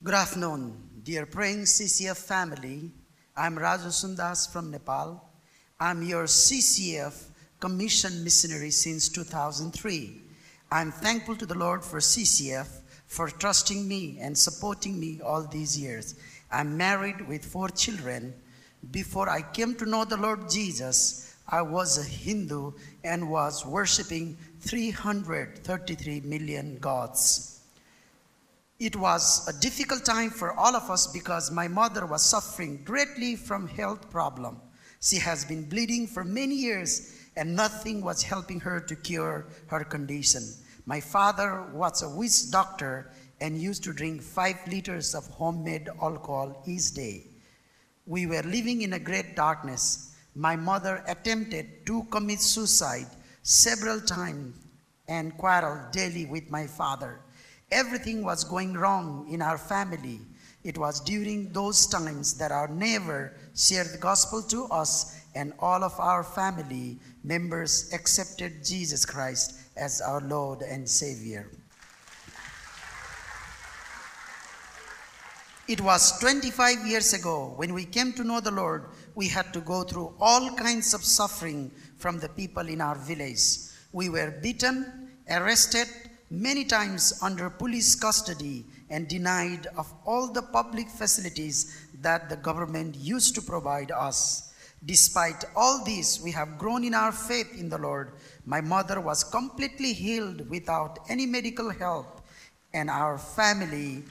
Good afternoon, dear praying CCF family. I'm Raju Sundas from Nepal. I'm your CCF commissioned missionary since 2003. I'm thankful to the Lord for CCF for trusting me and supporting me all these years. I'm married with 4 children. Before I came to know the Lord Jesus, I was a Hindu and was worshiping 333 million gods. It was a difficult time for all of us because my mother was suffering greatly from health problem. She has been bleeding for many years and nothing was helping her to cure her condition. My father was a witch doctor and used to drink 5 liters of homemade alcohol each day. We were living in a great darkness. My mother attempted to commit suicide several times and quarreled daily with my father. Everything was going wrong in our family. It was during those times that our neighbor shared the gospel to us and all of our family members accepted Jesus Christ as our Lord and Savior. It was 25 years ago when we came to know the Lord. We had to go through all kinds of suffering from the people in our village. We were beaten, arrested, many times under police custody and denied of all the public facilities that the government used to provide us. Despite all this, we have grown in our faith in the Lord. My mother was completely healed without any medical help, and our family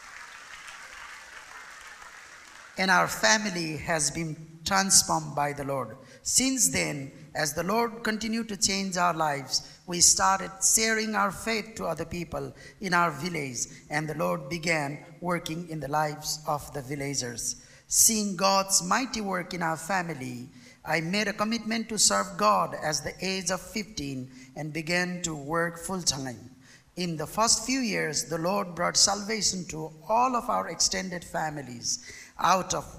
has been transformed by the Lord. Since then, as the Lord continued to change our lives, we started sharing our faith to other people in our village, and the Lord began working in the lives of the villagers. Seeing God's mighty work in our family, I made a commitment to serve God at the age of 15 and began to work full-time. In the first few years, the Lord brought salvation to all of our extended families. Out of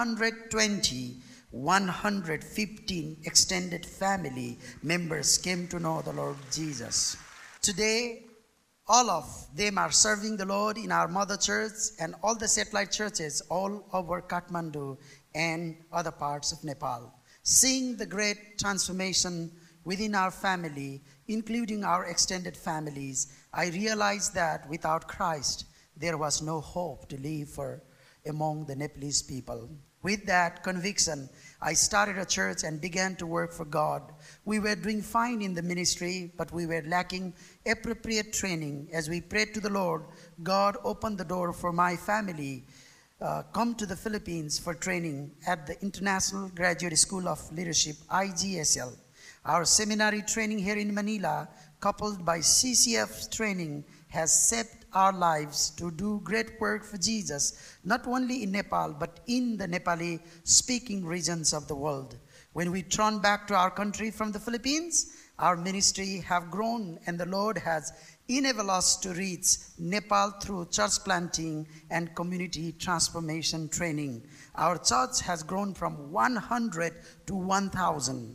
115 extended family members came to know the Lord Jesus. Today, all of them are serving the Lord in our mother church and all the satellite churches all over Kathmandu and other parts of Nepal. Seeing the great transformation within our family, including our extended families, I realized that without Christ, there was no hope to live for among the Nepalese people. With that conviction, I started a church and began to work for God. We were doing fine in the ministry, but we were lacking appropriate training. As we prayed to the Lord, God opened the door for my family come to the Philippines for training at the International Graduate School of Leadership, IGSL. Our seminary training here in Manila, coupled by CCF training, has shaped our lives to do great work for Jesus, not only in Nepal, but in the Nepali speaking regions of the world. When we turn back to our country from the Philippines, our ministry have grown and the Lord has enabled us to reach Nepal through church planting and community transformation training. Our church has grown from 100 to 1,000.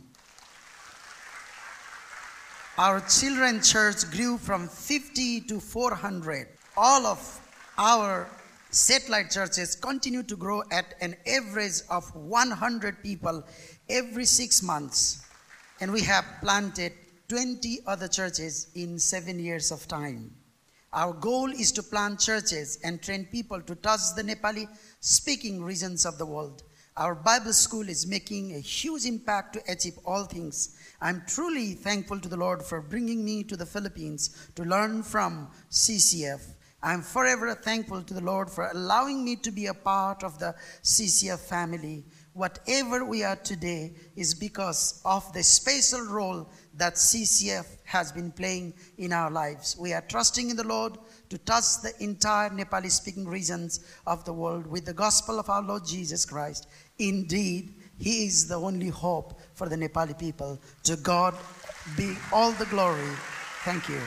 Our children's church grew from 50 to 400. All of our satellite churches continue to grow at an average of 100 people every 6 months. And we have planted 20 other churches in 7 years of time. Our goal is to plant churches and train people to touch the Nepali speaking regions of the world. Our Bible school is making a huge impact to achieve all things. I'm truly thankful to the Lord for bringing me to the Philippines to learn from CCF. I'm forever thankful to the Lord for allowing me to be a part of the CCF family. Whatever we are today is because of the special role that CCF has been playing in our lives. We are trusting in the Lord to touch the entire Nepali-speaking regions of the world with the gospel of our Lord Jesus Christ. Indeed, He is the only hope for the Nepali people. To God be all the glory. Thank you.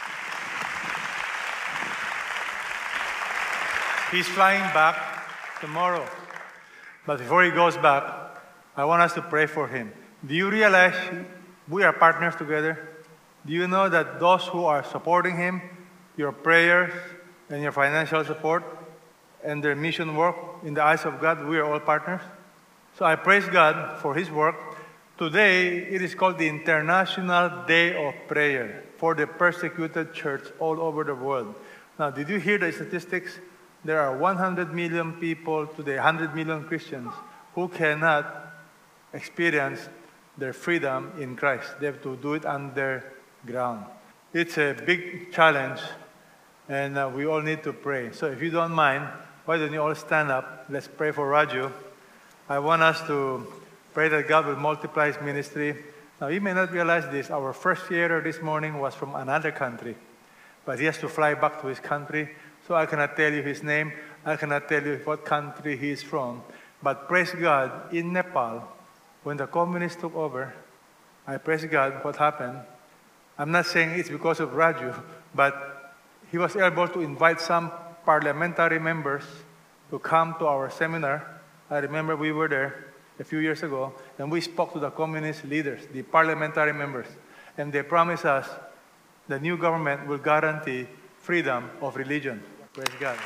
He's flying back tomorrow. But before he goes back, I want us to pray for him. Do you realize we are partners together? Do you know that those who are supporting him, your prayers and your financial support, and their mission work in the eyes of God. We are all partners. So I praise God for His work. Today, it is called the International Day of Prayer for the persecuted church all over the world. Now, did you hear the statistics? There are 100 million people today, 100 million Christians, who cannot experience their freedom in Christ. They have to do it underground. It's a big challenge, and we all need to pray. So if you don't mind, why don't you all stand up? Let's pray for Raju. I want us to pray that God will multiply His ministry. Now, you may not realize this. Our first year this morning was from another country, but he has to fly back to his country. So I cannot tell you his name. I cannot tell you what country he is from. But praise God, in Nepal, when the communists took over, I praise God what happened. I'm not saying it's because of Raju, but he was able to invite some parliamentary members to come to our seminar. I remember we were there a few years ago, and we spoke to the communist leaders, the parliamentary members, and they promised us the new government will guarantee freedom of religion. Praise God.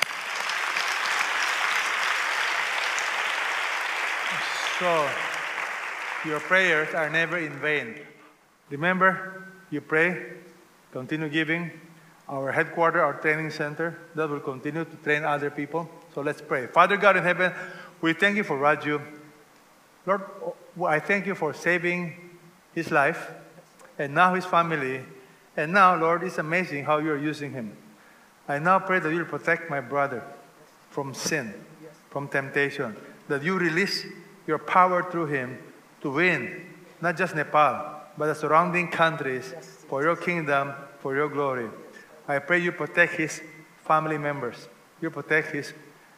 So, your prayers are never in vain. Remember, you pray, continue giving. Our headquarters, our training center, that will continue to train other people. So let's pray. Father God in heaven, we thank you for Raju. Lord, I thank you for saving his life and now his family. And now, Lord, it's amazing how you're using him. I now pray that you'll protect my brother from sin, from temptation, that you release your power through him to win, not just Nepal, but the surrounding countries for your kingdom, for your glory. I pray you protect his family members. You protect his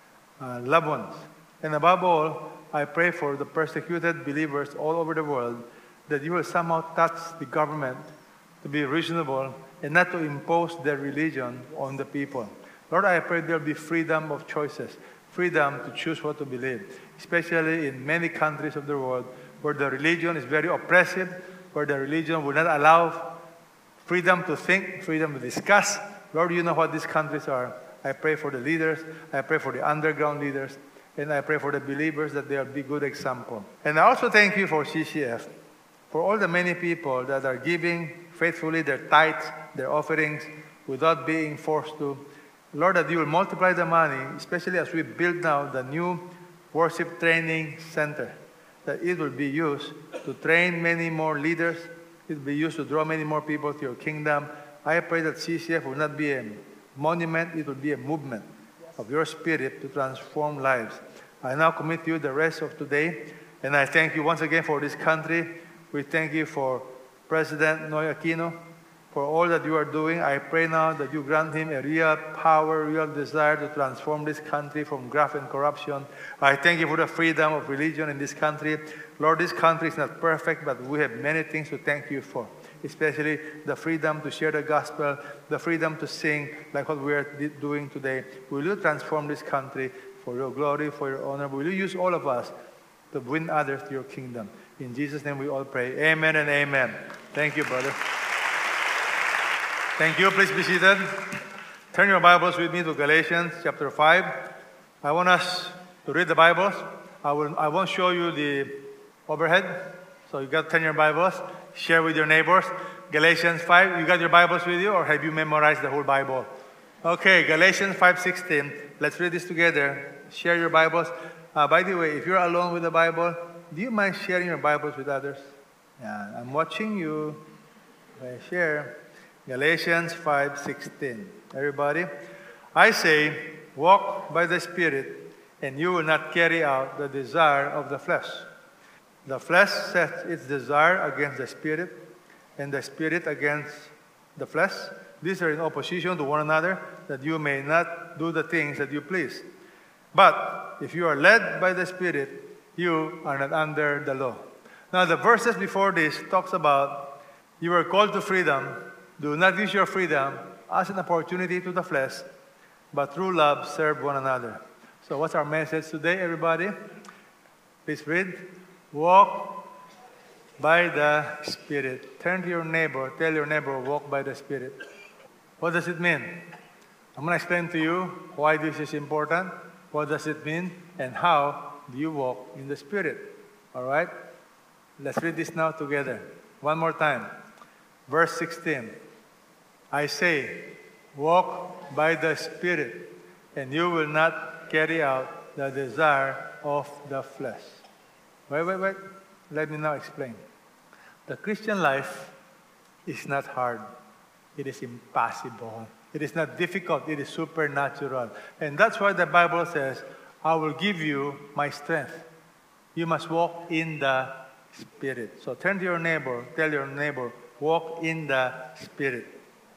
loved ones. And above all, I pray for the persecuted believers all over the world that you will somehow touch the government to be reasonable and not to impose their religion on the people. Lord, I pray there will be freedom of choices, freedom to choose what to believe, especially in many countries of the world where the religion is very oppressive, where the religion will not allow freedom to think, freedom to discuss. Lord, you know what these countries are. I pray for the leaders. I pray for the underground leaders. And I pray for the believers that they'll be good example. And I also thank you for CCF, for all the many people that are giving faithfully their tithes, their offerings, without being forced to. Lord, that you will multiply the money, especially as we build now the new worship training center, that it will be used to train many more leaders. It will be used to draw many more people to your kingdom. I pray that CCF will not be a monument, it will be a movement of your spirit to transform lives. I now commit to you the rest of today, and I thank you once again for this country. We thank you for President Noy Aquino, for all that you are doing. I pray now that you grant him a real power, real desire to transform this country from graft and corruption. I thank you for the freedom of religion in this country. Lord, this country is not perfect, but we have many things to thank you for, especially the freedom to share the gospel, the freedom to sing like what we are doing today. Will you transform this country for your glory, for your honor? Will you use all of us to win others to your kingdom? In Jesus' name we all pray. Amen and amen. Thank you, brother. Thank you. Please be seated. Turn your Bibles with me to Galatians chapter 5. I want us to read the Bibles. I won't show you the overhead. So you got to turn your Bibles. Share with your neighbors. Galatians 5. You got your Bibles with you, or have you memorized the whole Bible? Okay, Galatians 5:16. Let's read this together. Share your Bibles. By the way, if you're alone with the Bible, do you mind sharing your Bibles with others? Yeah, I'm watching you. Okay, share. Galatians 5:16. Everybody? I say, walk by the Spirit, and you will not carry out the desire of the flesh. The flesh sets its desire against the Spirit, and the Spirit against the flesh. These are in opposition to one another, that you may not do the things that you please. But if you are led by the Spirit, you are not under the law. Now, the verses before this talks about you are called to freedom. Do not use your freedom as an opportunity to the flesh, but through love serve one another. So what's our message today, everybody? Please read. Walk by the Spirit. Turn to your neighbor. Tell your neighbor, walk by the Spirit. What does it mean? I'm going to explain to you why this is important. What does it mean? And how do you walk in the Spirit? All right? Let's read this now together. One more time. Verse 16. I say, walk by the Spirit, and you will not carry out the desire of the flesh. Wait. Let me now explain. The Christian life is not hard. It is impossible. It is not difficult. It is supernatural. And that's why the Bible says, I will give you my strength. You must walk in the Spirit. So turn to your neighbor, tell your neighbor, walk in the Spirit.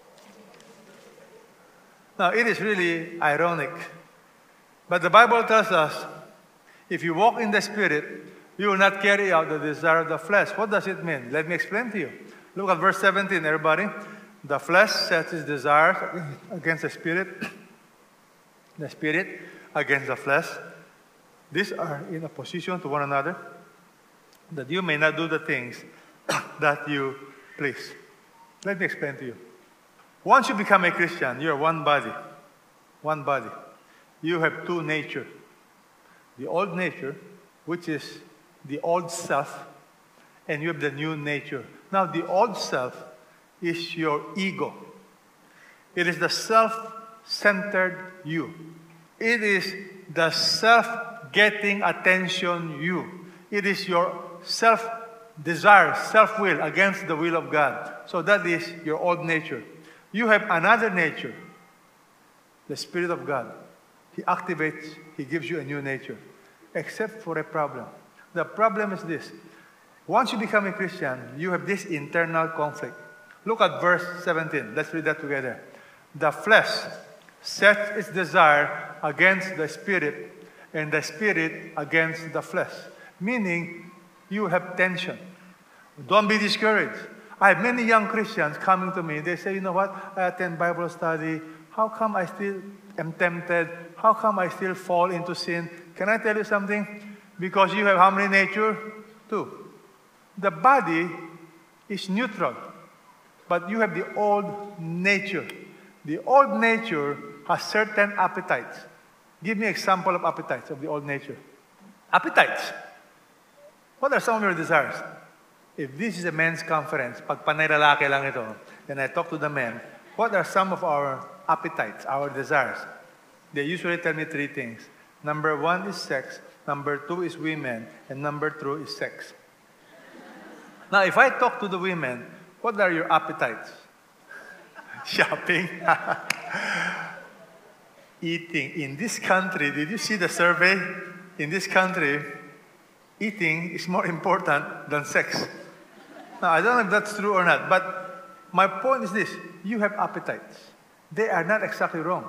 Now, it is really ironic, but the Bible tells us, if you walk in the Spirit, you will not carry out the desire of the flesh. What does it mean? Let me explain to you. Look at verse 17, everybody. The flesh sets its desires against the Spirit against the flesh. These are in opposition to one another, that you may not do the things that you please. Let me explain to you. Once you become a Christian, you are one body. One body. You have two natures. The old nature, which is the old self, and you have the new nature. Now, the old self is your ego. It is the self-centered you. It is the self-getting attention you. It is your self-desire, self-will against the will of God. So that is your old nature. You have another nature, the Spirit of God. He activates, He gives you a new nature, except for a problem. The problem is this. Once you become a Christian, you have this internal conflict. Look at verse 17. Let's read that together. The flesh sets its desire against the Spirit, and the Spirit against the flesh. Meaning, you have tension. Don't be discouraged. I have many young Christians coming to me. They say, you know what? I attend Bible study. How come I still am tempted? How come I still fall into sin? Can I tell you something? Because you have how many nature? Two. The body is neutral, but you have the old nature. The old nature has certain appetites. Give me an example of appetites of the old nature. Appetites. What are some of your desires? If this is a men's conference, pag panay lalaki lang ito, then I talk to the men, what are some of our appetites, our desires? They usually tell me three things. Number one is sex, number two is women, and number three is sex. Now, if I talk to the women, what are your appetites? Shopping. Eating. In this country, did you see the survey? In this country, eating is more important than sex. Now, I don't know if that's true or not, but my point is this. You have appetites. They are not exactly wrong,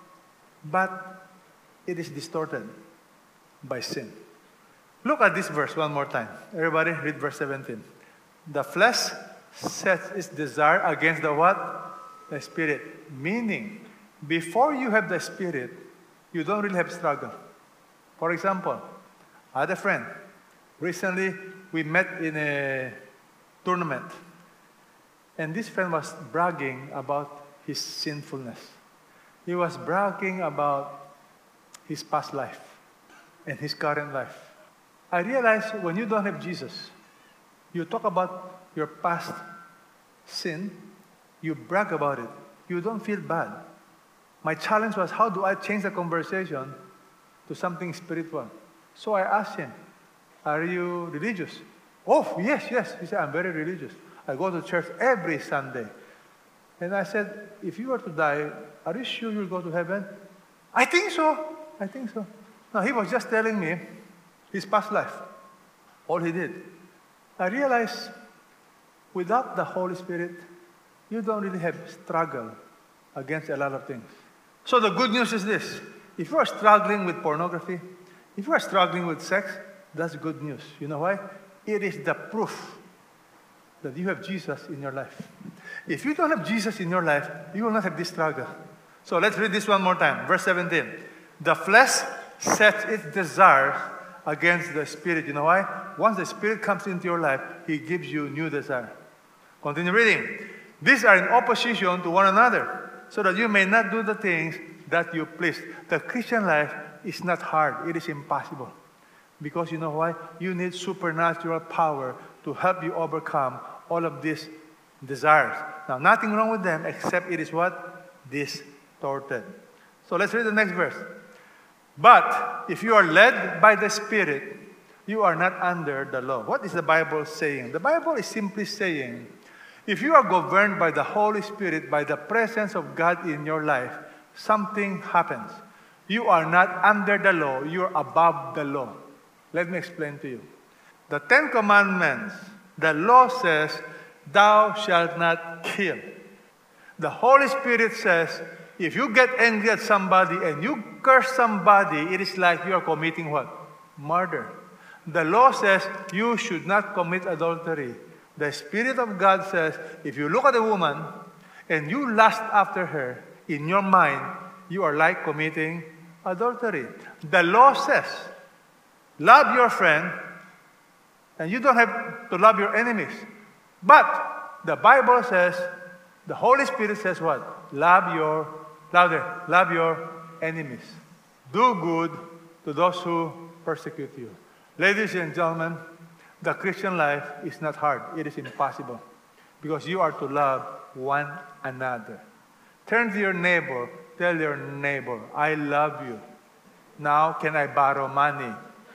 but it is distorted by sin. Look at this verse one more time. Everybody, read verse 17. The flesh sets its desire against the what? The Spirit. Meaning, before you have the Spirit, you don't really have struggle. For example, I had a friend. Recently, we met in a tournament. And this friend was bragging about his sinfulness. He was bragging about his past life and his current life. I realized when you don't have Jesus, you talk about your past sin, you brag about it, you don't feel bad. My challenge was, how do I change the conversation to something spiritual? So I asked him, are you religious? Oh, yes. He said, I'm very religious. I go to church every Sunday. And I said, if you were to die, are you sure you'll go to heaven? I think so. Now, he was just telling me his past life, all he did. I realized without the Holy Spirit, you don't really have struggle against a lot of things. So the good news is this. If you are struggling with pornography, if you are struggling with sex, that's good news. You know why? It is the proof that you have Jesus in your life. If you don't have Jesus in your life, you will not have this struggle. So let's read this one more time. Verse 17. The flesh sets its desires against the Spirit. You know why? Once the Spirit comes into your life, He gives you new desire. Continue reading. These are in opposition to one another, so that you may not do the things that you please. The Christian life is not hard. It is impossible. Because you know why? You need supernatural power to help you overcome all of these desires. Now, nothing wrong with them except it is what? Distorted. So let's read the next verse. But if you are led by the Spirit, you are not under the law. What is the Bible saying? The Bible is simply saying, if you are governed by the Holy Spirit, by the presence of God in your life, something happens. You are not under the law, you are above the law. Let me explain to you. The 10 Commandments, the law says, thou shalt not kill. The Holy Spirit says, if you get angry at somebody and you curse somebody, it is like you are committing what? Murder. The law says you should not commit adultery. The Spirit of God says, if you look at a woman and you lust after her, in your mind, you are like committing adultery. The law says, love your friend, and you don't have to love your enemies. But the Bible says, the Holy Spirit says what? Love your enemies. Do good to those who persecute you. Ladies and gentlemen, the Christian life is not hard. It is impossible. Because you are to love one another. Turn to your neighbor. Tell your neighbor, I love you. Now, can I borrow money?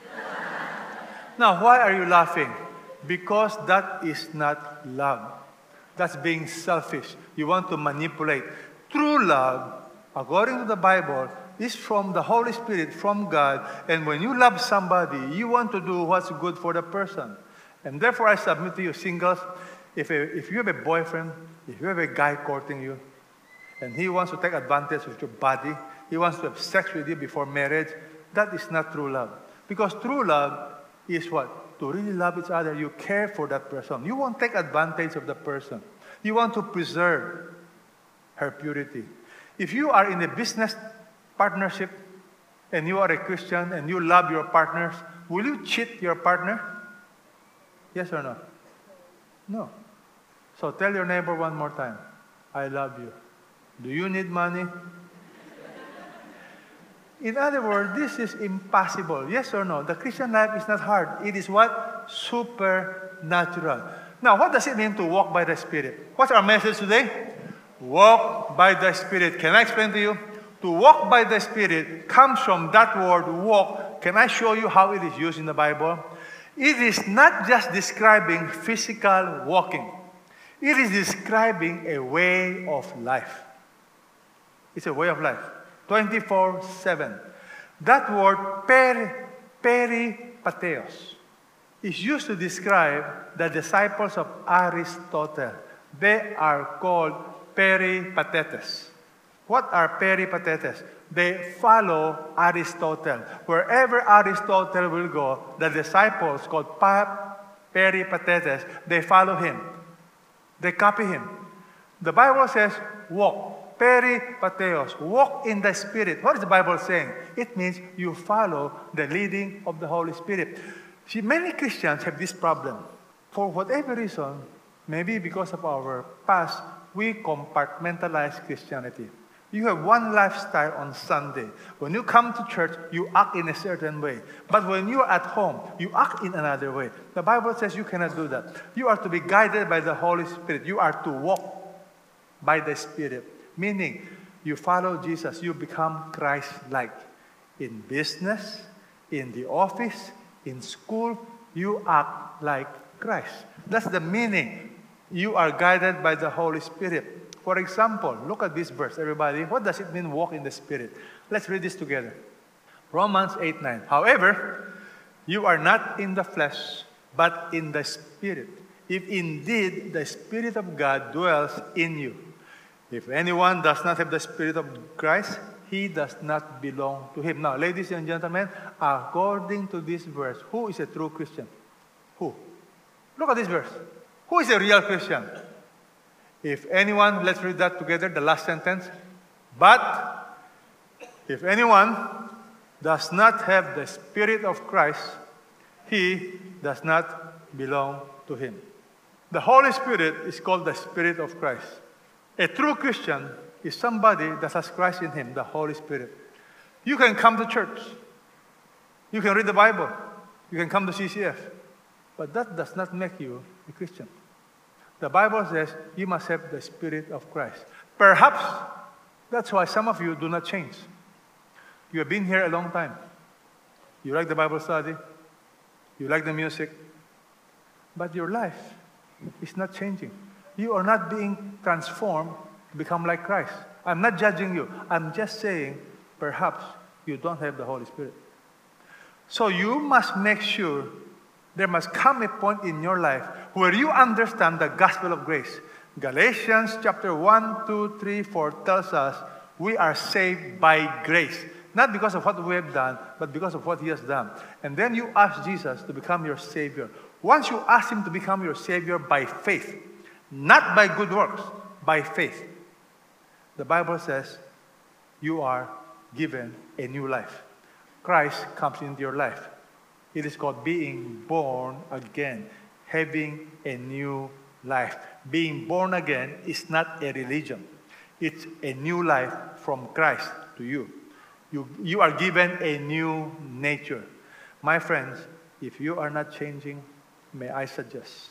Now, why are you laughing? Because that is not love. That's being selfish. You want to manipulate. True love, according to the Bible, is from the Holy Spirit, from God. And when you love somebody, you want to do what's good for the person. And therefore, I submit to you, singles, if you have a boyfriend, if you have a guy courting you, and he wants to take advantage of your body, he wants to have sex with you before marriage, that is not true love. Because true love is what? To really love each other. You care for that person. You won't take advantage of the person. You want to preserve her purity. If you are in a business partnership and you are a Christian and you love your partners, will you cheat your partner? Yes or no? No. So tell your neighbor one more time, I love you. Do you need money? In other words, this is impossible. Yes or no? The Christian life is not hard. It is what? Supernatural. Now, what does it mean to walk by the Spirit? What's our message today? Walk by the Spirit. Can I explain to you? To walk by the Spirit comes from that word walk. Can I show you how it is used in the Bible? It is not just describing physical walking. It is describing a way of life. It's a way of life. 24/7. That word peripateos is used to describe the disciples of Aristotle. They are called peripatetes. What are peripatetes? They follow Aristotle. Wherever Aristotle will go, the disciples called peripatetes, they follow him. They copy him. The Bible says, walk. Peripateos. Walk in the Spirit. What is the Bible saying? It means you follow the leading of the Holy Spirit. See, many Christians have this problem. For whatever reason, maybe because of our past, we compartmentalize Christianity. You have one lifestyle on Sunday. When you come to church, you act in a certain way. But when you are at home, you act in another way. The Bible says you cannot do that. You are to be guided by the Holy Spirit. You are to walk by the Spirit. Meaning, you follow Jesus. You become Christ-like. In business, in the office, in school, you act like Christ. That's the meaning. You are guided by the Holy Spirit. For example, look at this verse, everybody. What does it mean, walk in the Spirit? Let's read this together. Romans 8:9. However, you are not in the flesh, but in the Spirit, if indeed the Spirit of God dwells in you. If anyone does not have the Spirit of Christ, he does not belong to him. Now, ladies and gentlemen, according to this verse, who is a true Christian? Who? Look at this verse. Who is a real Christian? If anyone, let's read that together, the last sentence. But if anyone does not have the Spirit of Christ, he does not belong to him. The Holy Spirit is called the Spirit of Christ. A true Christian is somebody that has Christ in him, the Holy Spirit. You can come to church. You can read the Bible. You can come to CCF. But that does not make you a Christian. The Bible says you must have the Spirit of Christ. Perhaps that's why some of you do not change. You have been here a long time. You like the Bible study. You like the music. But your life is not changing. You are not being transformed to become like Christ. I'm not judging you. I'm just saying perhaps you don't have the Holy Spirit. So you must make sure there must come a point in your life where you understand the gospel of grace. Galatians chapter 1, 2, 3, 4 tells us we are saved by grace. Not because of what we have done, but because of what He has done. And then you ask Jesus to become your Savior. Once you ask Him to become your Savior by faith, not by good works, by faith, the Bible says you are given a new life. Christ comes into your life. It is called being born again, having a new life. Being born again is not a religion. It's a new life from Christ to you. You are given a new nature. My friends, if you are not changing, may I suggest,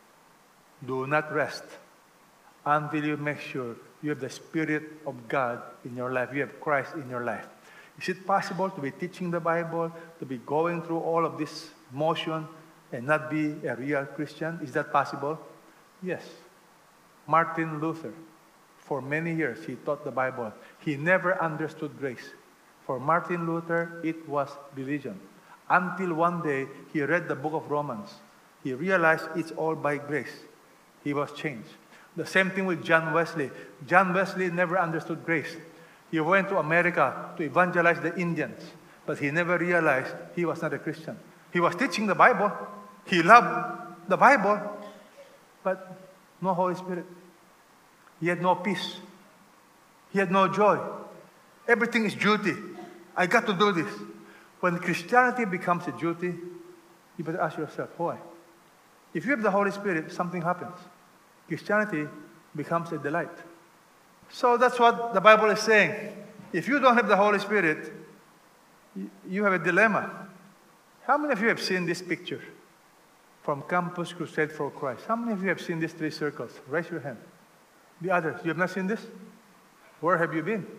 do not rest until you make sure you have the Spirit of God in your life. You have Christ in your life. Is it possible to be teaching the Bible, to be going through all of this motion and not be a real Christian? Is that possible? Yes. Martin Luther, for many years, he taught the Bible. He never understood grace. For Martin Luther, it was religion. Until one day, he read the book of Romans. He realized it's all by grace. He was changed. The same thing with John Wesley. John Wesley never understood grace. He went to America to evangelize the Indians, but he never realized he was not a Christian. He was teaching the Bible. He loved the Bible, but no Holy Spirit. He had no peace. He had no joy. Everything is duty. I got to do this. When Christianity becomes a duty, you better ask yourself, why? If you have the Holy Spirit, something happens. Christianity becomes a delight. So that's what the Bible is saying. If you don't have the Holy Spirit, you have a dilemma. How many of you have seen this picture from Campus Crusade for Christ? How many of you have seen these three circles? Raise your hand. The others, you have not seen this? Where have you been?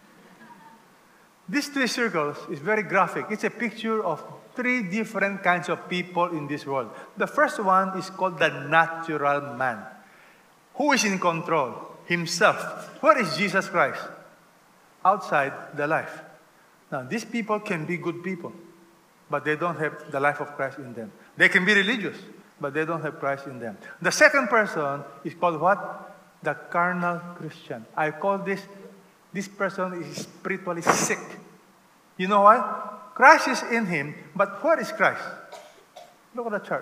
These three circles is very graphic. It's a picture of three different kinds of people in this world. The first one is called the natural man. Who is in control? Himself. Where is Jesus Christ? Outside the life. Now, these people can be good people, but they don't have the life of Christ in them. They can be religious, but they don't have Christ in them. The second person is called what? The carnal Christian. I call this person is spiritually sick. You know why? Christ is in him, but where is Christ? Look at the chart.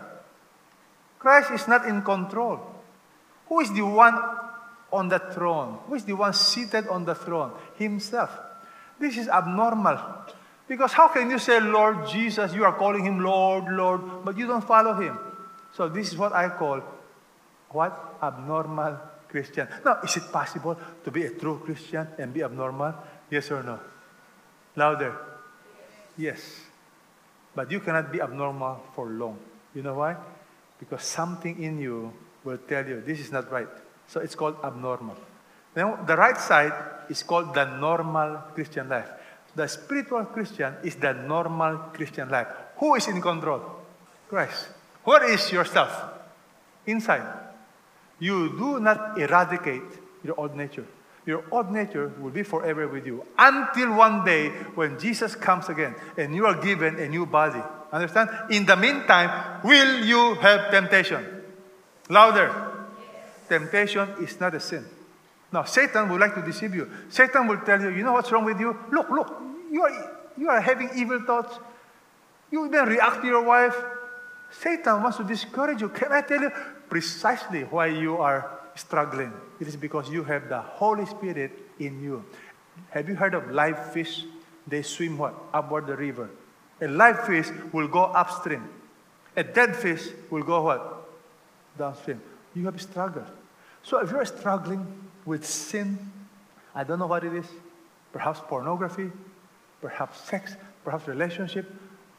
Christ is not in control. Who is the one on the throne? Who is the one seated on the throne? Himself. This is abnormal. Because how can you say, Lord Jesus, you are calling him Lord, Lord, but you don't follow him? So this is what I call, what? Abnormal Christian. Now, is it possible to be a true Christian and be abnormal? Yes or no? Louder. Yes. But you cannot be abnormal for long. You know why? Because something in you will tell you this is not right. So it's called abnormal. Then the right side is called the normal Christian life. The spiritual Christian is the normal Christian life. Who is in control? Christ. Where is yourself? Inside. You do not eradicate your old nature. Your old nature will be forever with you until one day when Jesus comes again and you are given a new body. Understand? In the meantime, will you have temptation? Louder. Yes. Temptation is not a sin. Now, Satan would like to deceive you. Satan will tell you, you know what's wrong with you? Look, you are having evil thoughts. You even react to your wife. Satan wants to discourage you. Can I tell you precisely why you are struggling? It is because you have the Holy Spirit in you. Have you heard of live fish? They swim what? Upward the river. A live fish will go upstream. A dead fish will go what? Downstream. You have struggled. So if you're struggling with sin, I don't know what it is. Perhaps pornography, perhaps sex, perhaps relationship,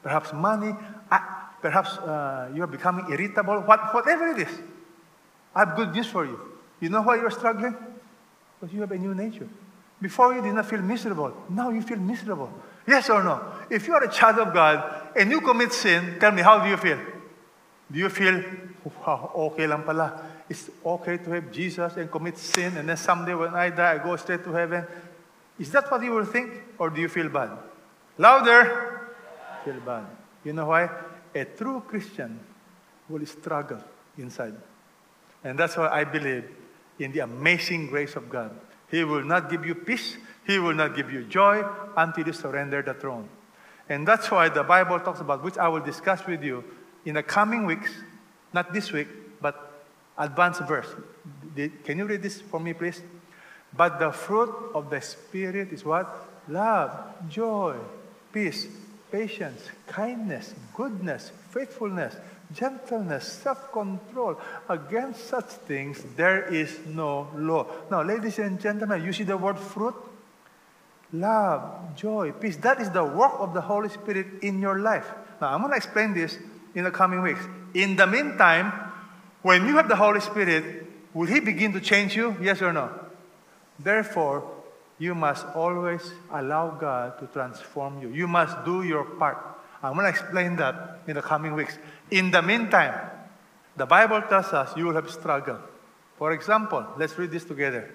perhaps money, perhaps you are becoming irritable, whatever it is. I have good news for you. You know why you're struggling? Because you have a new nature. Before you did not feel miserable. Now you feel miserable. Yes or no? If you are a child of God and you commit sin, tell me, how do you feel? Do you feel, wow, okay lang pala. It's okay to have Jesus and commit sin, and then someday when I die, I go straight to heaven. Is that what you will think? Or do you feel bad? Louder! Feel bad. You know why? A true Christian will struggle inside. And that's why I believe in the amazing grace of God. He will not give you peace. He will not give you joy until you surrender the throne. And that's why the Bible talks about, which I will discuss with you in the coming weeks, not this week, but advanced verse. Can you read this for me, please? But the fruit of the Spirit is what? Love, joy, peace, patience, kindness, goodness, faithfulness, gentleness, self-control. Against such things, there is no law. Now, ladies and gentlemen, you see the word fruit? Love, joy, peace. That is the work of the Holy Spirit in your life. Now, I'm going to explain this in the coming weeks. In the meantime, when you have the Holy Spirit, will He begin to change you? Yes or no? Therefore, you must always allow God to transform you. You must do your part. I'm going to explain that in the coming weeks. In the meantime, the Bible tells us you will have struggle. For example, let's read this together.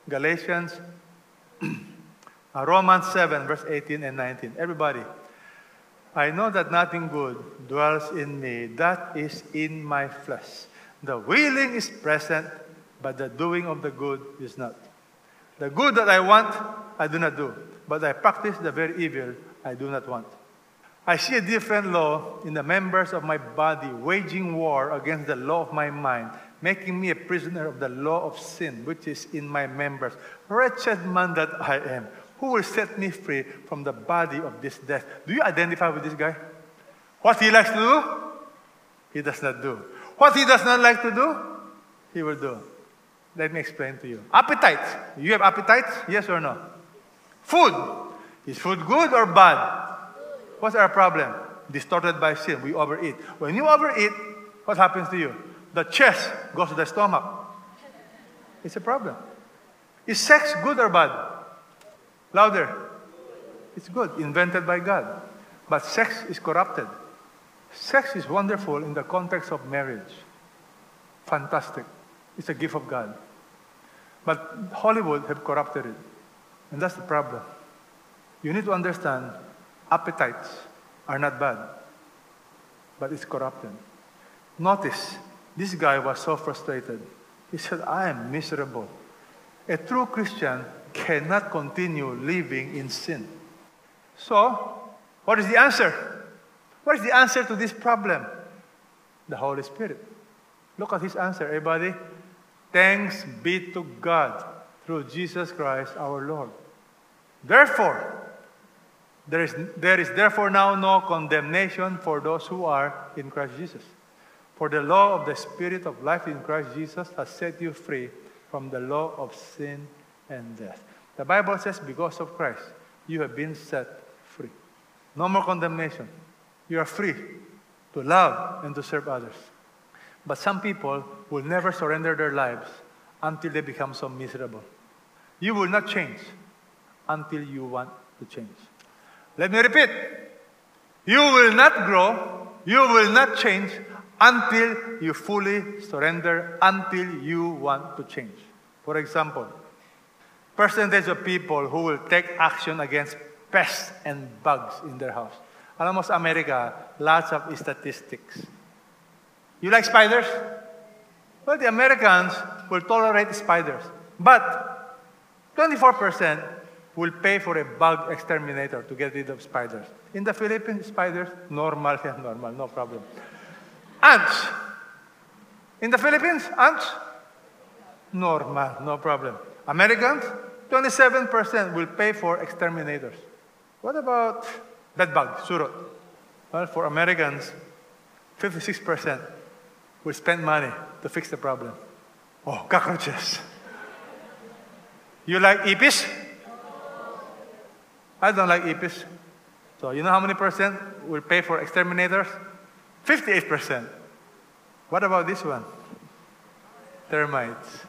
Romans 7, verse 18 and 19. Everybody. I know that nothing good dwells in me, that is in my flesh. The willing is present, but the doing of the good is not. The good that I want, I do not do, but I practice the very evil I do not want. I see a different law in the members of my body, waging war against the law of my mind, making me a prisoner of the law of sin, which is in my members. Wretched man that I am, who will set me free from the body of this death? Do you identify with this guy? What he likes to do, he does not do. What he does not like to do, he will do. Let me explain to you. Appetites. You have appetites? Yes or no? Food. Is food good or bad? What's our problem? Distorted by sin. We overeat. When you overeat, what happens to you? The chest goes to the stomach. It's a problem. Is sex good or bad? Louder. It's good. Invented by God. But sex is corrupted. Sex is wonderful in the context of marriage. Fantastic. It's a gift of God. But Hollywood have corrupted it. And that's the problem. You need to understand, appetites are not bad, but it's corrupted. Notice, this guy was so frustrated. He said, I am miserable. A true Christian cannot continue living in sin. So, what is the answer? What is the answer to this problem? The Holy Spirit. Look at his answer, everybody. Thanks be to God through Jesus Christ our Lord. Therefore, there is therefore now no condemnation for those who are in Christ Jesus. For the law of the Spirit of life in Christ Jesus has set you free from the law of sin and death. The Bible says because of Christ, you have been set free. No more condemnation. You are free to love and to serve others. But some people will never surrender their lives until they become so miserable. You will not change until you want to change. Let me repeat. You will not grow, you will not change until you fully surrender, until you want to change. For example, percentage of people who will take action against pests and bugs in their house. Alam mo sa Amerika, lots of statistics. You like spiders? Well, the Americans will tolerate spiders. But 24% will pay for a bug exterminator to get rid of spiders. In the Philippines, spiders, normal, no problem. Ants. In the Philippines, ants, normal, no problem. Americans, 27% will pay for exterminators. What about bedbug, surot? Well, for Americans, 56% will spend money to fix the problem. Oh, cockroaches. You like ipis? I don't like ipis. So you know how many percent will pay for exterminators? 58%. What about this one? Termites.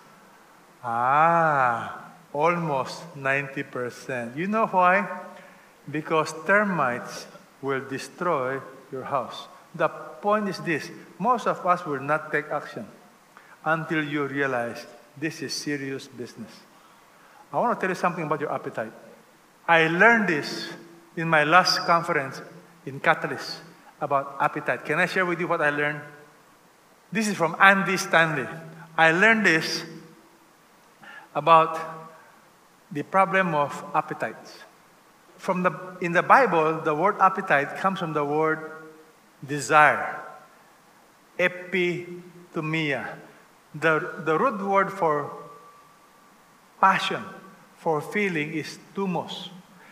Almost 90%. You know why? Because termites will destroy your house. The point is this: most of us will not take action until you realize this is serious business. I want to tell you something about your appetite. I learned this in my last conference in Catalyst about appetite. Can I share with you what I learned? This is from Andy Stanley. I learned this about the problem of appetites. In the Bible, the word appetite comes from the word desire, epithumia. The root word for passion, for feeling, is thumos.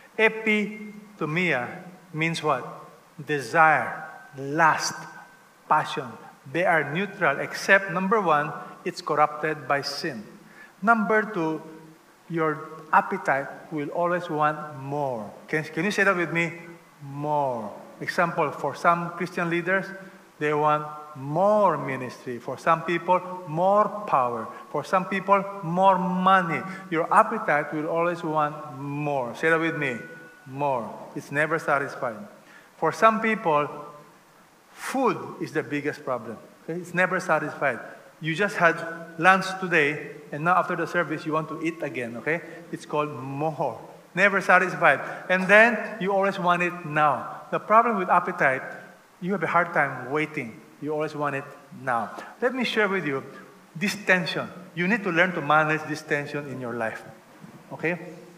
Epithumia means what? Desire, lust, passion. They are neutral, except, number one, it's corrupted by sin. Number two, your appetite will always want more. Can you say that with me? More. Example, for some Christian leaders, they want more ministry. For some people, more power. For some people, more money. Your appetite will always want more. Say that with me. More. It's never satisfied. For some people, food is the biggest problem. Okay? It's never satisfied. You just had lunch today, and now after the service, you want to eat again, okay? It's called more. Never satisfied. And then, you always want it now. The problem with appetite, you have a hard time waiting. You always want it now. Let me share with you this tension. You need to learn to manage this tension in your life, okay?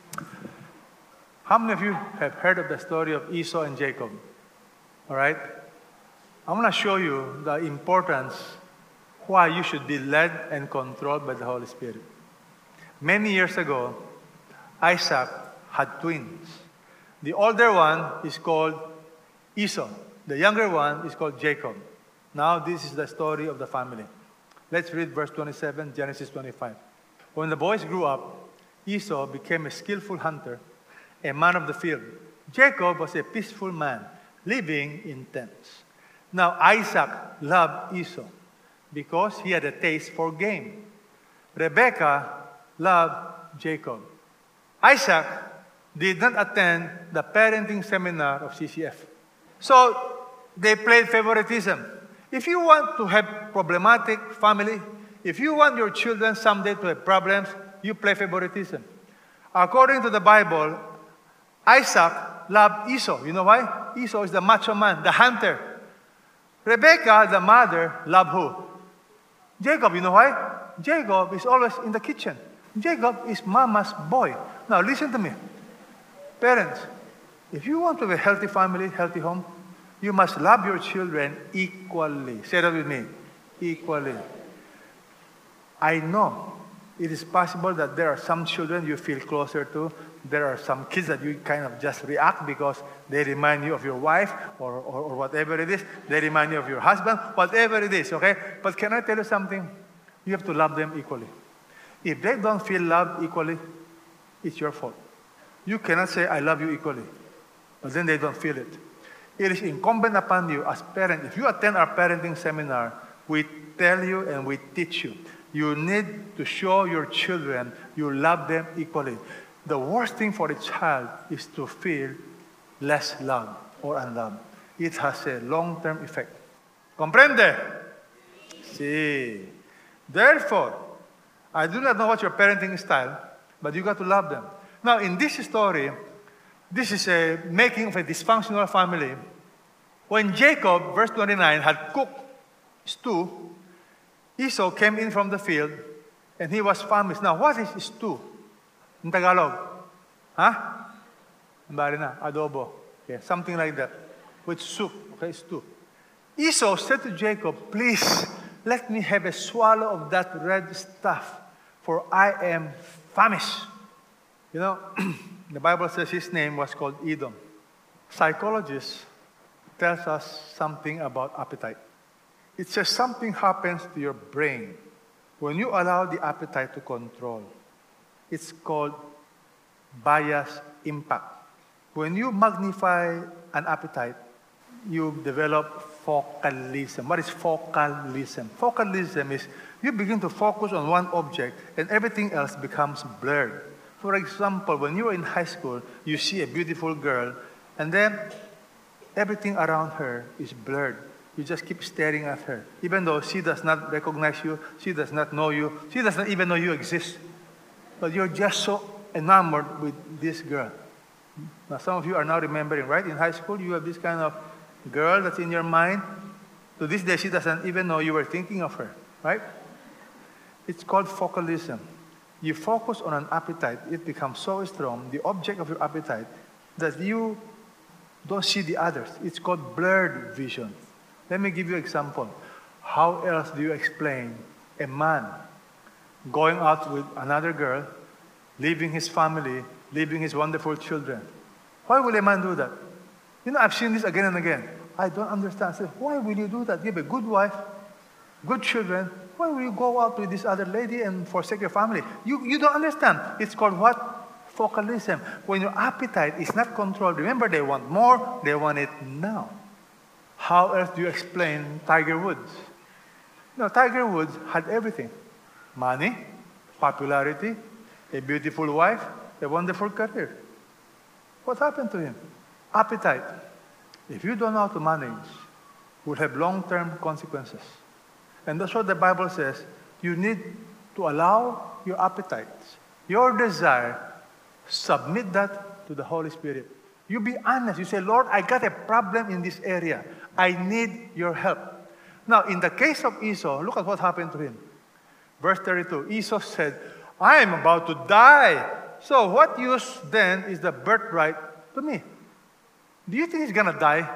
How many of you have heard of the story of Esau and Jacob? All right? I want to show you the importance why you should be led and controlled by the Holy Spirit. Many years ago, Isaac had twins. The older one is called Esau. The younger one is called Jacob. Now this is the story of the family. Let's read verse 27, Genesis 25. When the boys grew up, Esau became a skillful hunter, a man of the field. Jacob was a peaceful man, living in tents. Now Isaac loved Esau because he had a taste for game. Rebekah loved Jacob. Isaac did not attend the parenting seminar of CCF. So they played favoritism. If you want to have problematic family, if you want your children someday to have problems, you play favoritism. According to the Bible, Isaac loved Esau. You know why? Esau is the macho man, the hunter. Rebekah, the mother, loved who? Jacob. You know why? Jacob is always in the kitchen. Jacob is mama's boy. Now listen to me. Parents, if you want to have a healthy family, healthy home, you must love your children equally. Say that with me. Equally. I know it is possible that there are some children you feel closer to. There are some kids that you kind of just react because they remind you of your wife or whatever it is. They remind you of your husband, whatever it is, okay? But can I tell you something? You have to love them equally. If they don't feel loved equally, it's your fault. You cannot say, I love you equally, but then they don't feel it. It is incumbent upon you as parents. If you attend our parenting seminar, we tell you and we teach you. You need to show your children you love them equally. The worst thing for a child is to feel less loved or unloved. It has a long-term effect. Comprende? Sí. Therefore, I do not know what your parenting style, but you got to love them. Now, in this story, this is a making of a dysfunctional family. When Jacob, verse 29, had cooked stew, Esau came in from the field, and he was famished. Now, what is stew in Tagalog? Huh? Bari na, adobo. Yeah, something like that. With soup, okay, stew. Esau said to Jacob, please, let me have a swallow of that red stuff, for I am famished. You know, the Bible says his name was called Edom. Psychologists tells us something about appetite. It says something happens to your brain when you allow the appetite to control. It's called bias impact. When you magnify an appetite, you develop focalism. What is focalism? Focalism is you begin to focus on one object and everything else becomes blurred. For example, when you were in high school, you see a beautiful girl and then everything around her is blurred. You just keep staring at her. Even though she does not recognize you, she does not know you, she does not even know you exist. But you're just so enamored with this girl. Now, some of you are now remembering, right? In high school, you have this kind of girl that's in your mind. To this day, she doesn't even know you were thinking of her, right? It's called focalism. You focus on an appetite, it becomes so strong, the object of your appetite, that you don't see the others. It's called blurred vision. Let me give you an example. How else do you explain a man going out with another girl, leaving his family, leaving his wonderful children? Why will a man do that? You know, I've seen this again and again. I don't understand. I say, why will you do that? You have a good wife, good children. Why will you go out with this other lady and forsake your family? You don't understand. It's called what? Focalism. When your appetite is not controlled, remember, they want more, they want it now. How else do you explain Tiger Woods? No, Tiger Woods had everything. Money, popularity, a beautiful wife, a wonderful career. What happened to him? Appetite. If you don't know how to manage, will have long-term consequences. And that's what the Bible says. You need to allow your appetites, your desire, submit that to the Holy Spirit. You be honest. You say, Lord, I got a problem in this area. I need your help. Now, in the case of Esau, look at what happened to him. Verse 32, Esau said, I am about to die. So what use then is the birthright to me? Do you think he's going to die?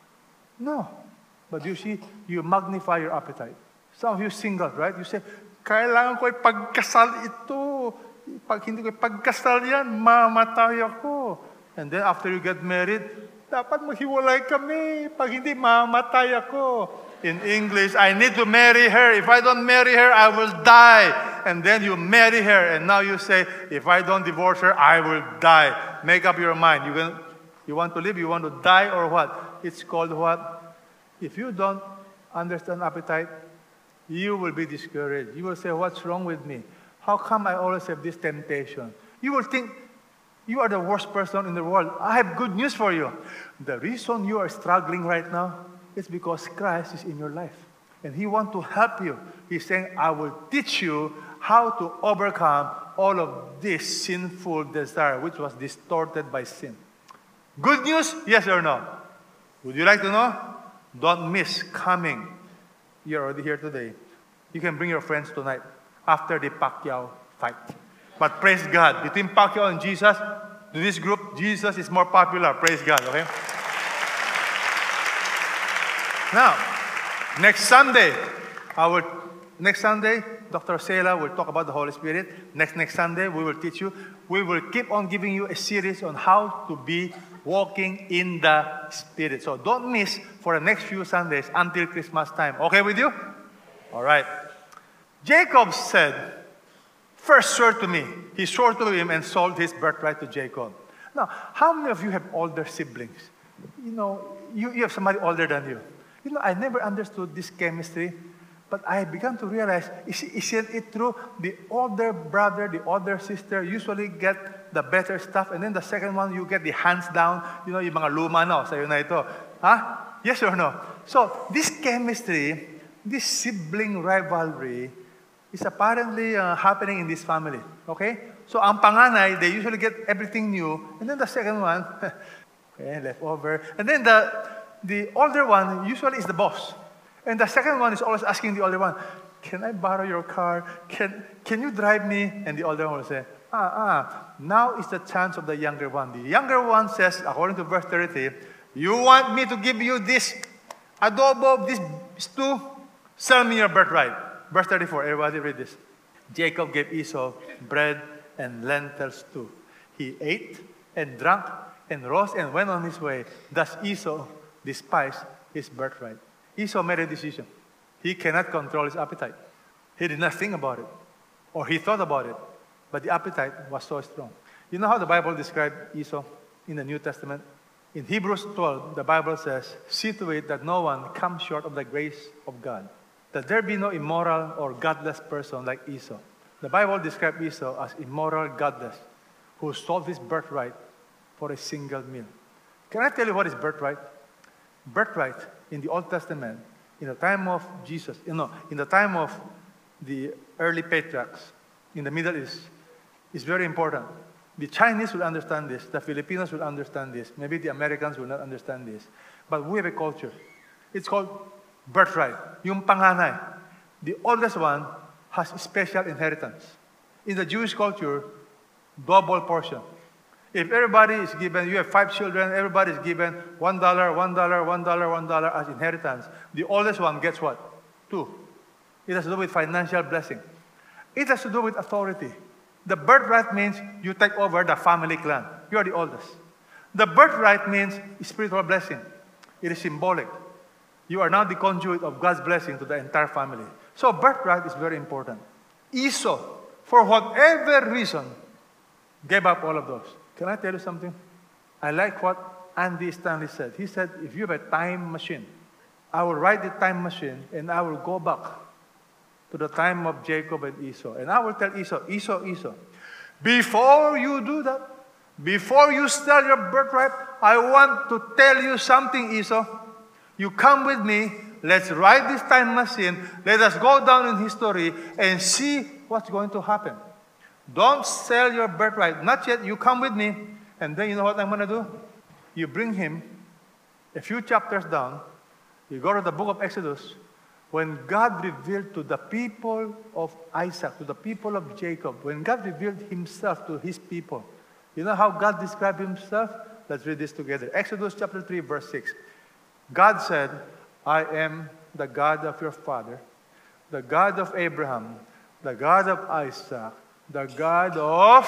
No. But you see, you magnify your appetite. Some of you singles, right? You say, kailangan ko ipagkasal ito. Pag hindi ko ipagkasal yan, mamatay ako. And then after you get married, dapat maghiwalay kami. Pag hindi, mamatay ako. In English, I need to marry her. If I don't marry her, I will die. And then you marry her, and now you say, if I don't divorce her, I will die. Make up your mind. You want to live, you want to die, or what? It's called what? If you don't understand appetite, you will be discouraged. You will say, what's wrong with me? How come I always have this temptation? You will think, you are the worst person in the world. I have good news for you. The reason you are struggling right now is because Christ is in your life. And He wants to help you. He's saying, I will teach you how to overcome all of this sinful desire, which was distorted by sin. Good news, yes or no? Would you like to know? Don't miss coming. You're already here today. You can bring your friends tonight after the Pacquiao fight. But praise God, between Pacquiao and Jesus, to this group, Jesus is more popular. Praise God, okay? Now, next Sunday, Dr. Sela will talk about the Holy Spirit. Next Sunday, we will teach you. We will keep on giving you a series on how to be walking in the Spirit. So don't miss for the next few Sundays until Christmas time. Okay with you? All right. Jacob said, first swore to me. He swore to him and sold his birthright to Jacob. Now, how many of you have older siblings? You know, you have somebody older than you. You know, I never understood this chemistry, but I began to realize, isn't it true? The older brother, the older sister usually get the better stuff, and then the second one, you get the hands down, you know, yung mga luma na, sa'yo na ito. Huh? Yes or no? So, this chemistry, this sibling rivalry, is apparently happening in this family. Okay? So, ang panganay, they usually get everything new, and then the second one, okay, leftover. And then the older one usually is the boss. And the second one is always asking the older one, can I borrow your car? Can you drive me? And the older one will say, now is the chance of the younger one. The younger one says, according to verse 30, you want me to give you this adobo, this stew? Sell me your birthright. Verse 34, everybody read this. Jacob gave Esau bread and lentil stew. He ate and drank and rose and went on his way. Thus Esau despised his birthright. Esau made a decision. He cannot control his appetite. He did not think about it, or he thought about it, but the appetite was so strong. You know how the Bible described Esau? in the New Testament. In Hebrews 12, the Bible says, "See to it that no one comes short of the grace of God, that there be no immoral or godless person like Esau." The Bible describes Esau as immoral, godless, who sold his birthright for a single meal. Can I tell you what is birthright? Birthright in the Old Testament, in the time of Jesus, in the time of the early patriarchs in the Middle East, is very important. The Chinese will understand this. The Filipinos will understand this. Maybe the Americans will not understand this. But we have a culture. It's called birthright. Yung panganay. The oldest one has special inheritance. In the Jewish culture, double portion. If everybody is given, you have 5 children, everybody is given $1, $1, $1, $1 as inheritance. The oldest one gets what? 2. It has to do with financial blessing. It has to do with authority. The birthright means you take over the family clan. You are the oldest. The birthright means spiritual blessing. It is symbolic. You are now the conduit of God's blessing to the entire family. So birthright is very important. Esau, for whatever reason, gave up all of those. Can I tell you something? I like what Andy Stanley said. He said, if you have a time machine, I will ride the time machine and I will go back to the time of Jacob and Esau. And I will tell Esau, before you do that, before you sell your birthright, I want to tell you something, Esau. You come with me, let's ride this time machine, let us go down in history and see what's going to happen. Don't sell your birthright. Not yet, you come with me, and then you know what I'm going to do? You bring him a few chapters down, you go to the book of Exodus, when God revealed to the people of Isaac, to the people of Jacob, when God revealed himself to his people, you know how God described himself? Let's read this together. Exodus chapter 3, verse 6. God said, I am the God of your father, the God of Abraham, the God of Isaac, the God of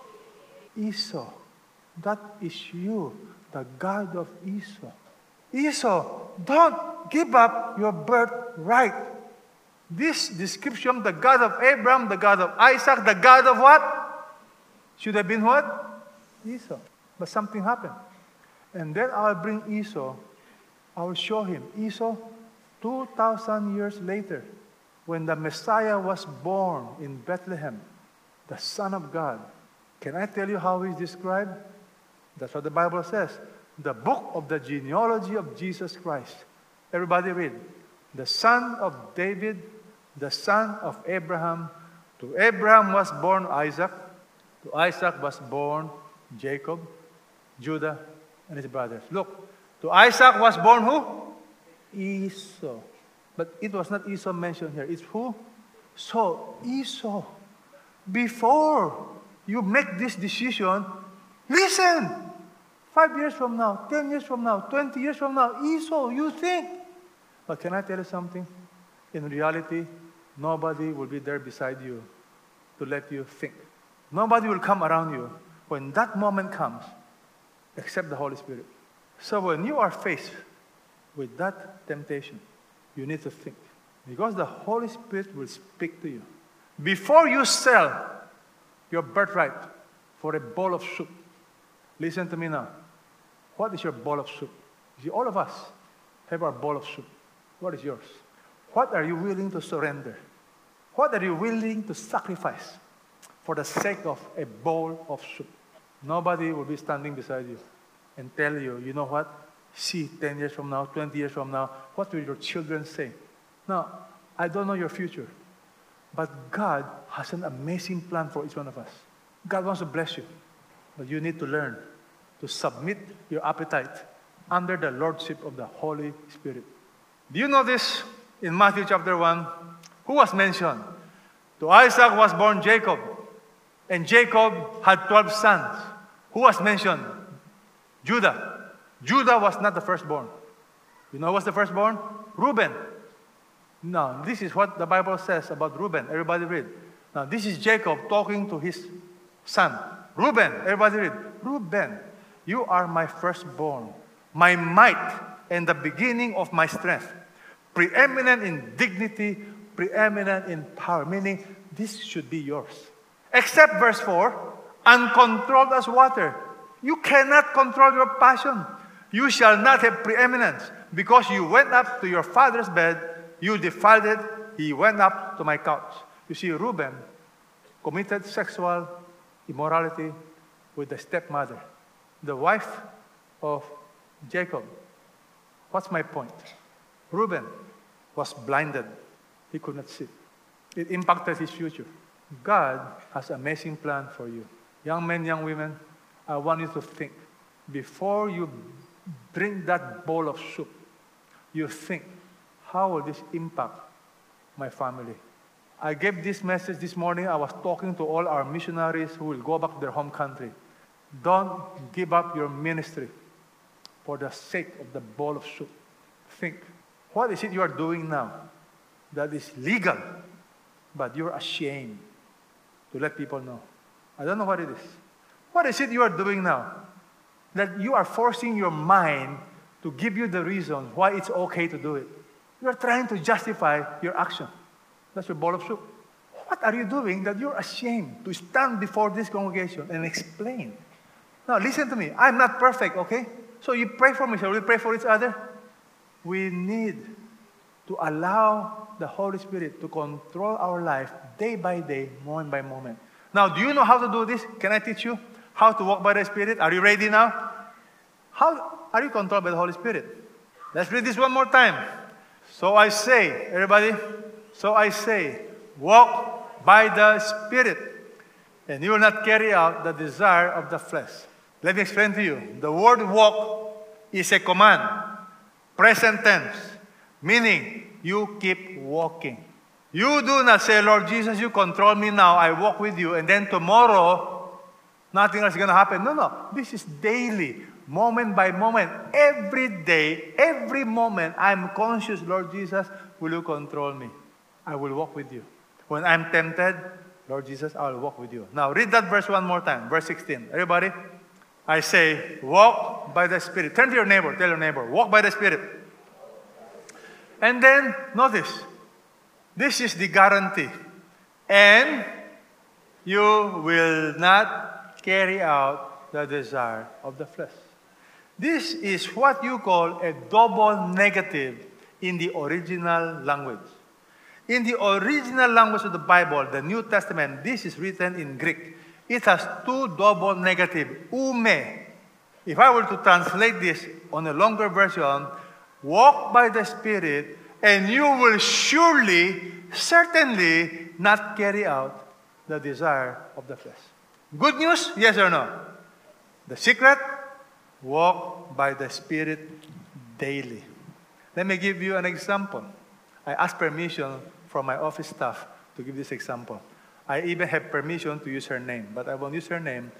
Esau. That is you, the God of Esau. Esau, don't give up your birthright. This description, the God of Abraham, the God of Isaac, the God of what? Should have been what? Esau. But something happened. And then I'll bring Esau, I will show him. Esau, 2,000 years later, when the Messiah was born in Bethlehem, the Son of God. Can I tell you how he's described? That's what the Bible says. The book of the genealogy of Jesus Christ. Everybody read. The son of David, the son of Abraham. To Abraham was born Isaac. To Isaac was born Jacob, Judah, and his brothers. Look, to Isaac was born who? Esau. But it was not Esau mentioned here. It's who? So, Esau. Before you make this decision, listen. 5 years from now, 10 years from now, 20 years from now, Esau, you think. But can I tell you something? In reality, nobody will be there beside you to let you think. Nobody will come around you when that moment comes, except the Holy Spirit. So when you are faced with that temptation, you need to think. Because the Holy Spirit will speak to you. Before you sell your birthright for a bowl of soup, listen to me now. What is your bowl of soup? See, all of us have our bowl of soup. What is yours? What are you willing to surrender? What are you willing to sacrifice for the sake of a bowl of soup? Nobody will be standing beside you and tell you, you know what? See, 10 years from now, 20 years from now, what will your children say? Now, I don't know your future, but God has an amazing plan for each one of us. God wants to bless you, but you need to learn to submit your appetite under the lordship of the Holy Spirit. Do you know this? In Matthew chapter 1, who was mentioned? To Isaac was born Jacob, and Jacob had 12 sons. Who was mentioned? Judah. Judah was not the firstborn. You know who was the firstborn? Reuben. Now, this is what the Bible says about Reuben. Everybody read. Now, this is Jacob talking to his son. Reuben. Everybody read. Reuben, you are my firstborn, my might, and the beginning of my strength. Preeminent in dignity, preeminent in power. Meaning, this should be yours. Except verse 4, uncontrolled as water. You cannot control your passion. You shall not have preeminence. Because you went up to your father's bed, you defiled it, he went up to my couch. You see, Reuben committed sexual immorality with the stepmother, the wife of Jacob. What's my point? Reuben was blinded. He could not see. It impacted his future. God has an amazing plan for you. Young men, young women, I want you to think. Before you drink that bowl of soup, you think, how will this impact my family? I gave this message this morning. I was talking to all our missionaries who will go back to their home country. Don't give up your ministry for the sake of the bowl of soup. Think, what is it you are doing now that is legal, but you're ashamed to let people know? I don't know what it is. What is it you are doing now that you are forcing your mind to give you the reason why it's okay to do it? You are trying to justify your action. That's your bowl of soup. What are you doing that you're ashamed to stand before this congregation and explain? Now, listen to me. I'm not perfect, okay? So you pray for me. Shall we pray for each other? We need to allow the Holy Spirit to control our life day by day, moment by moment. Now, do you know how to do this? Can I teach you how to walk by the Spirit? Are you ready now? How are you controlled by the Holy Spirit? Let's read this one more time. So I say, everybody, so I say, walk by the Spirit, and you will not carry out the desire of the flesh. Let me explain to you. The word walk is a command, present tense, meaning you keep walking. You do not say, Lord Jesus, you control me now, I walk with you, and then tomorrow, nothing else is going to happen. No. This is daily, moment by moment. Every day, every moment, I'm conscious, Lord Jesus, will you control me? I will walk with you. When I'm tempted, Lord Jesus, I will walk with you. Now, read that verse one more time, verse 16. Everybody? I say, walk by the Spirit. Turn to your neighbor, tell your neighbor, walk by the Spirit. And then, notice, this is the guarantee. And you will not carry out the desire of the flesh. This is what you call a double negative in the original language. In the original language of the Bible, the New Testament, this is written in Greek. It has two double negative, ume. If I were to translate this on a longer version, walk by the Spirit, and you will surely, certainly not carry out the desire of the flesh. Good news? Yes or no? The secret? Walk by the Spirit daily. Let me give you an example. I asked permission from my office staff to give this example. I even have permission to use her name, but I won't use her name.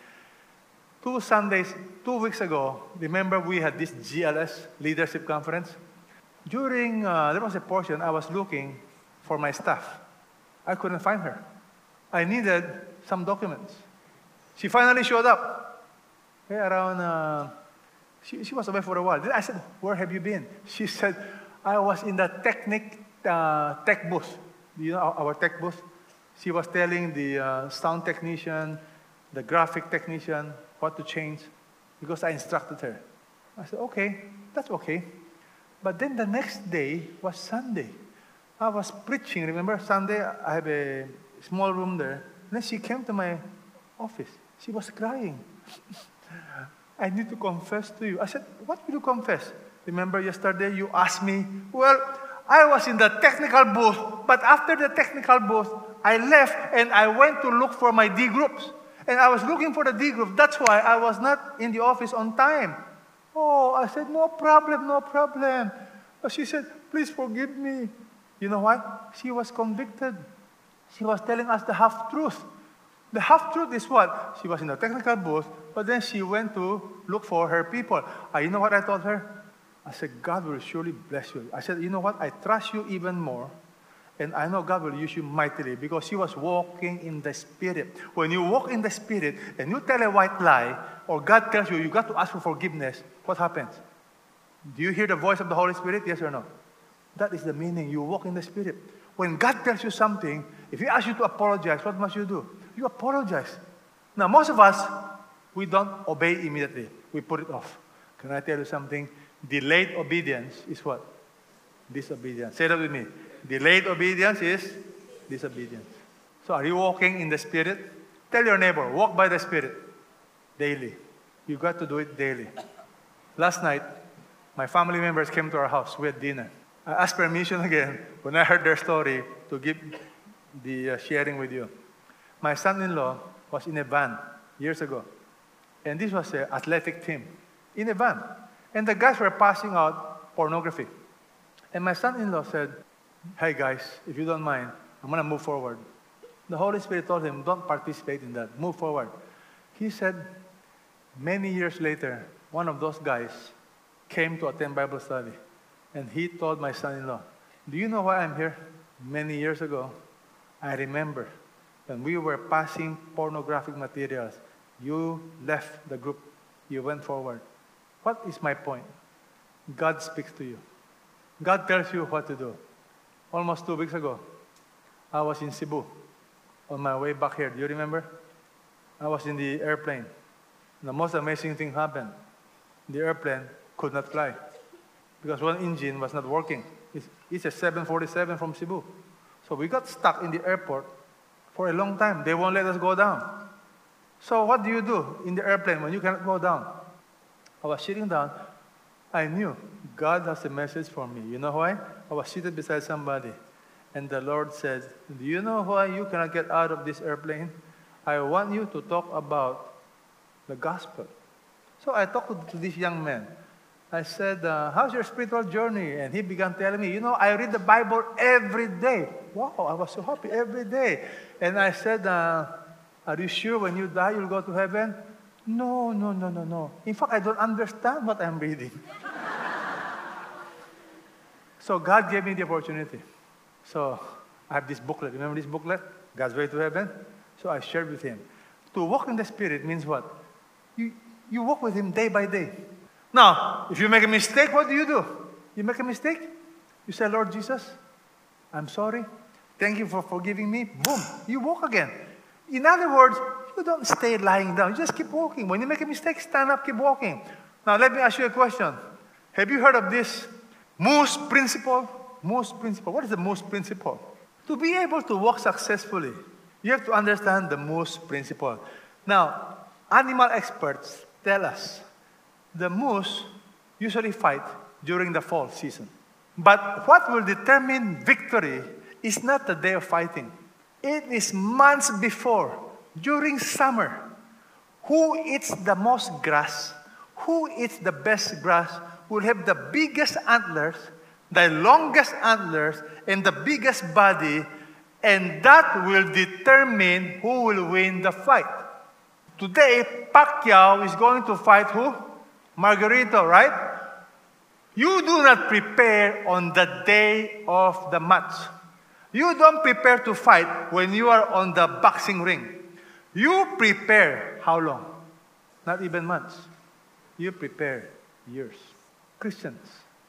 2 weeks ago, remember we had this GLS leadership conference? During, there was a portion, I was looking for my staff. I couldn't find her. I needed some documents. She finally showed up. Okay, around, she was away for a while. Then I said, where have you been? She said, I was in the tech booth. You know our tech booth? She was telling the sound technician, the graphic technician, what to change, because I instructed her. I said, okay, that's okay. But then the next day was Sunday. I was preaching, remember? Sunday, I have a small room there. And then she came to my office. She was crying. I need to confess to you. I said, what will you confess? Remember yesterday you asked me, well, I was in the technical booth, but after the technical booth, I left and I went to look for my D groups. And I was looking for the D group. That's why I was not in the office on time. Oh, I said, no problem, no problem. But she said, please forgive me. You know what? She was convicted. She was telling us the half-truth. The half-truth is what? She was in the technical booth, but then she went to look for her people. You know what I told her? I said, God will surely bless you. I said, you know what? I trust you even more. And I know God will use you mightily because she was walking in the Spirit. When you walk in the Spirit and you tell a white lie, or God tells you got to ask for forgiveness, what happens? Do you hear the voice of the Holy Spirit? Yes or no? That is the meaning. You walk in the Spirit. When God tells you something, if He asks you to apologize, what must you do? You apologize. Now, most of us, we don't obey immediately. We put it off. Can I tell you something? Delayed obedience is what? Disobedience. Say that with me. Delayed obedience is disobedience. So are you walking in the Spirit? Tell your neighbor, walk by the Spirit daily. You got to do it daily. Last night, my family members came to our house. We had dinner. I asked permission again when I heard their story to give the sharing with you. My son-in-law was in a van years ago. And this was an athletic team in a van. And the guys were passing out pornography. And my son-in-law said, hey guys, if you don't mind, I'm going to move forward. The Holy Spirit told him, don't participate in that. Move forward. He said, many years later, one of those guys came to attend Bible study. And he told my son-in-law, do you know why I'm here? Many years ago, I remember when we were passing pornographic materials, you left the group. You went forward. What is my point? God speaks to you. God tells you what to do. Almost 2 weeks ago, I was in Cebu on my way back here. Do you remember? I was in the airplane. The most amazing thing happened. The airplane could not fly because one engine was not working. It's a 747 from Cebu. So we got stuck in the airport for a long time. They won't let us go down. So what do you do in the airplane when you cannot go down? I was sitting down. I knew God has a message for me. You know why? I was seated beside somebody. And the Lord said, do you know why you cannot get out of this airplane? I want you to talk about the gospel. So I talked to this young man. I said, how's your spiritual journey? And he began telling me, I read the Bible every day. Wow, I was so happy every day. And I said, are you sure when you die you'll go to heaven? No. In fact, I don't understand what I'm reading. So God gave me the opportunity. So I have this booklet. Remember this booklet? God's Way to Heaven? So I shared with him. To walk in the Spirit means what? You walk with Him day by day. Now, if you make a mistake, what do? You make a mistake, you say, Lord Jesus, I'm sorry. Thank you for forgiving me. Boom, you walk again. In other words, you don't stay lying down. You just keep walking. When you make a mistake, stand up, keep walking. Now, let me ask you a question. Have you heard of this Moose Principle? Moose Principle. What is the Moose Principle? To be able to walk successfully, you have to understand the Moose Principle. Now, animal experts tell us the moose usually fight during the fall season. But what will determine victory is not the day of fighting. It is months before, during summer. Who eats the most grass, who eats the best grass, will have the biggest antlers, the longest antlers, and the biggest body, and that will determine who will win the fight. Today, Pacquiao is going to fight who? Margarito, right? You do not prepare on the day of the match. You don't prepare to fight when you are on the boxing ring. You prepare how long? Not even months. You prepare years. Christians,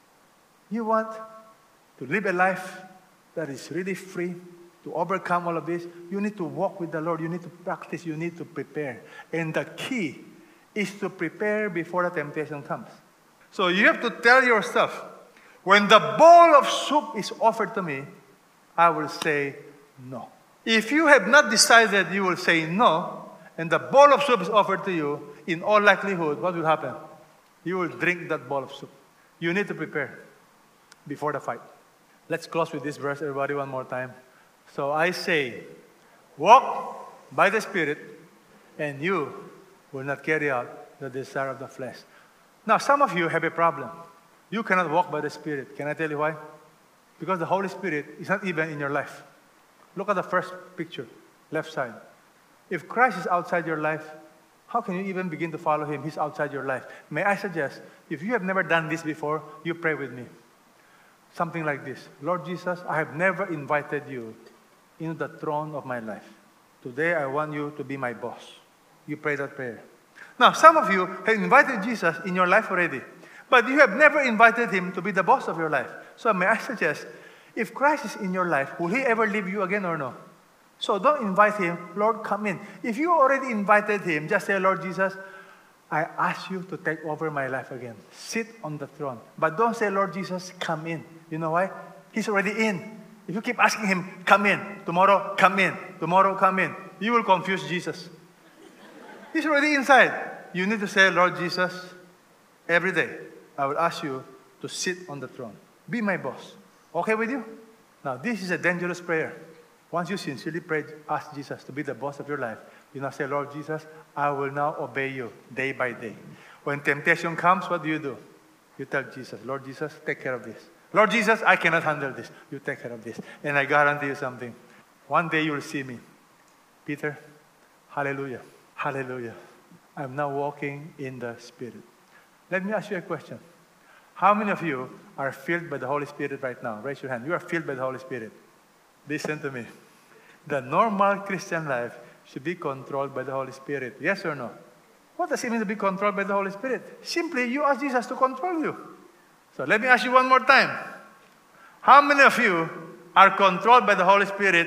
you want to live a life that is really free, to overcome all of this, you need to walk with the Lord. You need to practice. You need to prepare. And the key is to prepare before the temptation comes. So you have to tell yourself, when the bowl of soup is offered to me, I will say no. If you have not decided you will say no, and the bowl of soup is offered to you, in all likelihood, what will happen? You will drink that bowl of soup. You need to prepare before the fight. Let's close with this verse, everybody, one more time. So I say, walk by the Spirit, and you will not carry out the desire of the flesh. Now, some of you have a problem. You cannot walk by the Spirit. Can I tell you why? Because the Holy Spirit is not even in your life. Look at the first picture, left side. If Christ is outside your life, how can you even begin to follow Him? He's outside your life. May I suggest, if you have never done this before, you pray with me. Something like this. Lord Jesus, I have never invited you into the throne of my life. Today, I want you to be my boss. You pray that prayer. Now, some of you have invited Jesus in your life already, but you have never invited Him to be the boss of your life. So may I suggest, if Christ is in your life, will He ever leave you again or no? So don't invite Him, Lord, come in. If you already invited Him, just say, Lord Jesus, I ask you to take over my life again. Sit on the throne. But don't say, Lord Jesus, come in. You know why? He's already in. If you keep asking him, come in, tomorrow, come in, tomorrow, come in, you will confuse Jesus. He's already inside. You need to say, Lord Jesus, every day, I will ask you to sit on the throne. Be my boss. Okay with you? Now, this is a dangerous prayer. Once you sincerely pray, ask Jesus to be the boss of your life, you now say, Lord Jesus, I will now obey you day by day. When temptation comes, what do? You tell Jesus, Lord Jesus, take care of this. Lord Jesus, I cannot handle this. You take care of this. And I guarantee you something. One day you will see me. Peter, hallelujah, hallelujah. I'm now walking in the Spirit. Let me ask you a question. How many of you are filled by the Holy Spirit right now? Raise your hand. You are filled by the Holy Spirit. Listen to me. The normal Christian life should be controlled by the Holy Spirit. Yes or no? What does it mean to be controlled by the Holy Spirit? Simply, you ask Jesus to control you. So let me ask you one more time. How many of you are controlled by the Holy Spirit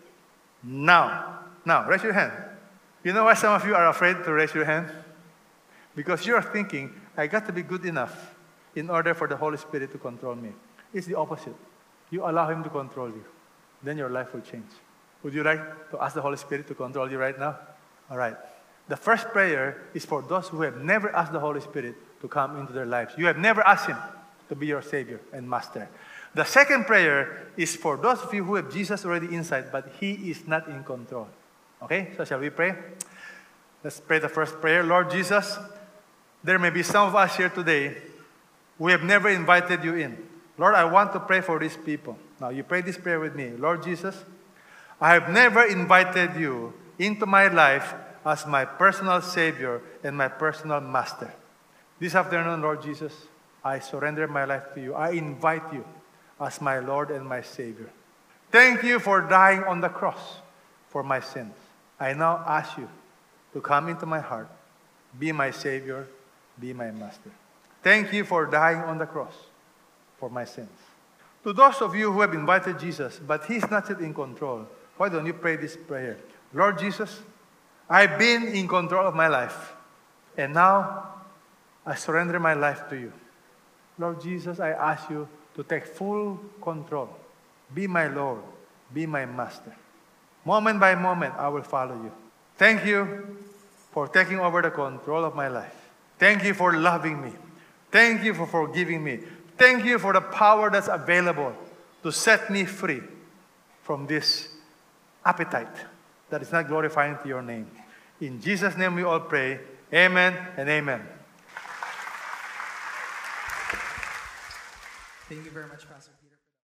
now? Now, raise your hand. You know why some of you are afraid to raise your hand? Because you are thinking, I got to be good enough in order for the Holy Spirit to control me. It's the opposite. You allow Him to control you. Then your life will change. Would you like to ask the Holy Spirit to control you right now? All right. The first prayer is for those who have never asked the Holy Spirit to come into their lives. You have never asked Him to be your Savior and Master. The second prayer is for those of you who have Jesus already inside, but He is not in control. Okay? So shall we pray? Let's pray the first prayer. Lord Jesus, there may be some of us here today who have never invited you in. Lord, I want to pray for these people. Now, you pray this prayer with me. Lord Jesus, I have never invited you into my life as my personal Savior and my personal Master. This afternoon, Lord Jesus, I surrender my life to you. I invite you as my Lord and my Savior. Thank you for dying on the cross for my sins. I now ask you to come into my heart, be my Savior, be my Master. Thank you for dying on the cross for my sins. To those of you who have invited Jesus, but He's not yet in control, why don't you pray this prayer? Lord Jesus, I've been in control of my life, and now I surrender my life to you. Lord Jesus, I ask you to take full control. Be my Lord, be my Master. Moment by moment, I will follow you. Thank you for taking over the control of my life. Thank you for loving me. Thank you for forgiving me. Thank you for the power that's available to set me free from this appetite that is not glorifying to your name. In Jesus' name we all pray. Amen and amen. Thank you very much, Pastor.